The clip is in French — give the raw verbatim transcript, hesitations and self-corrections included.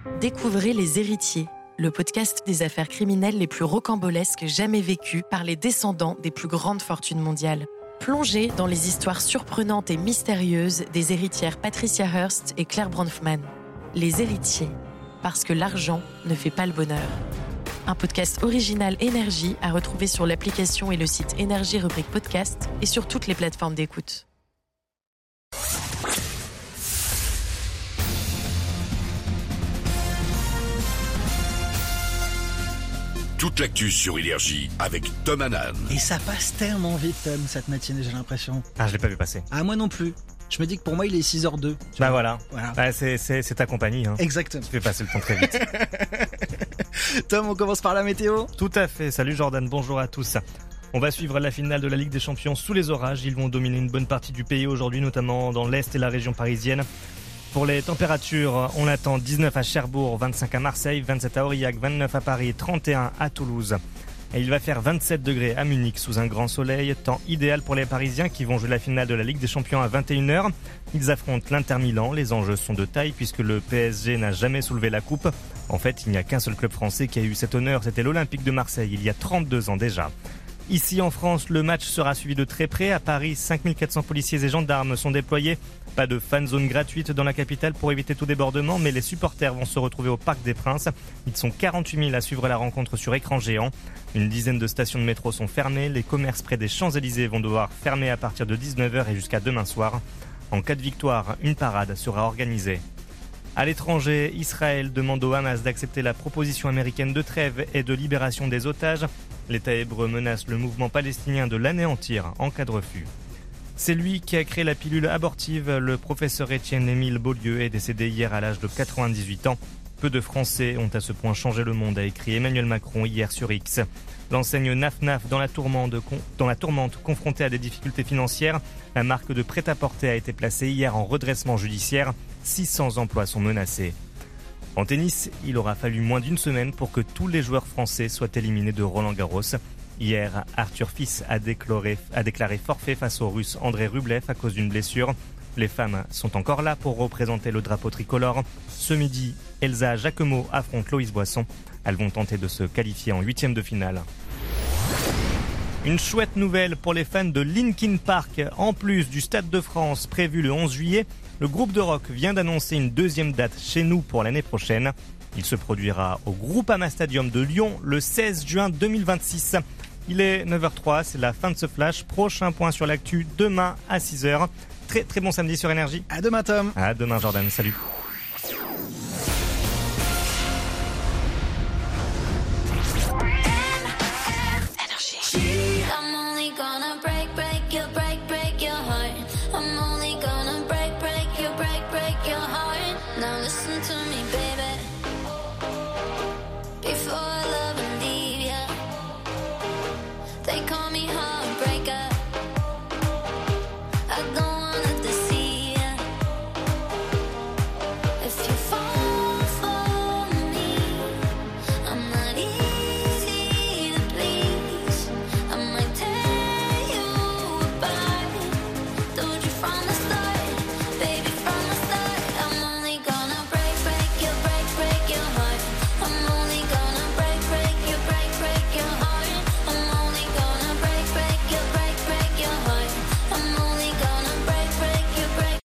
Découvrez Les Héritiers, le podcast des affaires criminelles les plus rocambolesques jamais vécues par les descendants des plus grandes fortunes mondiales. Plongez dans les histoires surprenantes et mystérieuses des héritières Patricia Hearst et Claire Bronfman. Les Héritiers, parce que l'argent ne fait pas le bonheur. Un podcast original Énergie à retrouver sur l'application et le site Énergie rubrique podcast et sur toutes les plateformes d'écoute. Toute l'actu sur Énergie avec Tom Hanan. Et ça passe tellement vite, Tom, cette matinée, j'ai l'impression. Ah, je l'ai pas vu passer. Ah, moi non plus. Je me dis que pour moi, il est six heures deux. Bah voilà, voilà. Bah, c'est, c'est, c'est ta compagnie. Hein. Exactement. Tu fais passer le temps très vite. Tom, on commence par la météo ? Tout à fait. Salut Jordan, bonjour à tous. On va suivre la finale de la Ligue des Champions sous les orages. Ils vont dominer une bonne partie du pays aujourd'hui, notamment dans l'Est et la région parisienne. Pour les températures, on attend dix-neuf à Cherbourg, vingt-cinq à Marseille, vingt-sept à Aurillac, vingt-neuf à Paris, trente et un à Toulouse. Et il va faire vingt-sept degrés à Munich sous un grand soleil, temps idéal pour les Parisiens qui vont jouer la finale de la Ligue des Champions à vingt et une heures. Ils affrontent l'Inter Milan. Les enjeux sont de taille puisque le P S G n'a jamais soulevé la coupe. En fait, il n'y a qu'un seul club français qui a eu cet honneur, c'était l'Olympique de Marseille il y a trente-deux ans déjà. Ici en France, le match sera suivi de très près. À Paris, cinq mille quatre cents policiers et gendarmes sont déployés. Pas de fan zone gratuite dans la capitale pour éviter tout débordement, mais les supporters vont se retrouver au Parc des Princes. Ils sont quarante-huit mille à suivre la rencontre sur écran géant. Une dizaine de stations de métro sont fermées. Les commerces près des Champs-Élysées vont devoir fermer à partir de dix-neuf heures et jusqu'à demain soir. En cas de victoire, une parade sera organisée. À l'étranger, Israël demande au Hamas d'accepter la proposition américaine de trêve et de libération des otages. L'État hébreu menace le mouvement palestinien de l'anéantir en cas de refus. C'est lui qui a créé la pilule abortive. Le professeur Étienne-Émile Beaulieu est décédé hier à l'âge de quatre-vingt-dix-huit ans. Peu de Français ont à ce point changé le monde, a écrit Emmanuel Macron hier sur X. L'enseigne Naf Naf dans la tourmente, dans la tourmente confrontée à des difficultés financières. La marque de prêt-à-porter a été placée hier en redressement judiciaire. six cents emplois sont menacés. En tennis, il aura fallu moins d'une semaine pour que tous les joueurs français soient éliminés de Roland-Garros. Hier, Arthur Fils a déclaré, a déclaré forfait face au Russe André Rublev à cause d'une blessure. Les femmes sont encore là pour représenter le drapeau tricolore. Ce midi, Elsa Jacquemot affronte Loïs Boisson. Elles vont tenter de se qualifier en huitième de finale. Une chouette nouvelle pour les fans de Linkin Park. En plus du Stade de France prévu le onze juillet, le groupe de rock vient d'annoncer une deuxième date chez nous pour l'année prochaine. Il se produira au Groupama Stadium de Lyon le seize juin deux mille vingt-six. Il est neuf heures zéro trois, c'est la fin de ce flash. Prochain point sur l'actu demain à six heures. Très très bon samedi sur Énergie. À demain, Tom. À demain, Jordan. Salut. I'm only gonna break, break your, break, break your heart. I'm only gonna break, break your, break, break your heart. Now listen to me.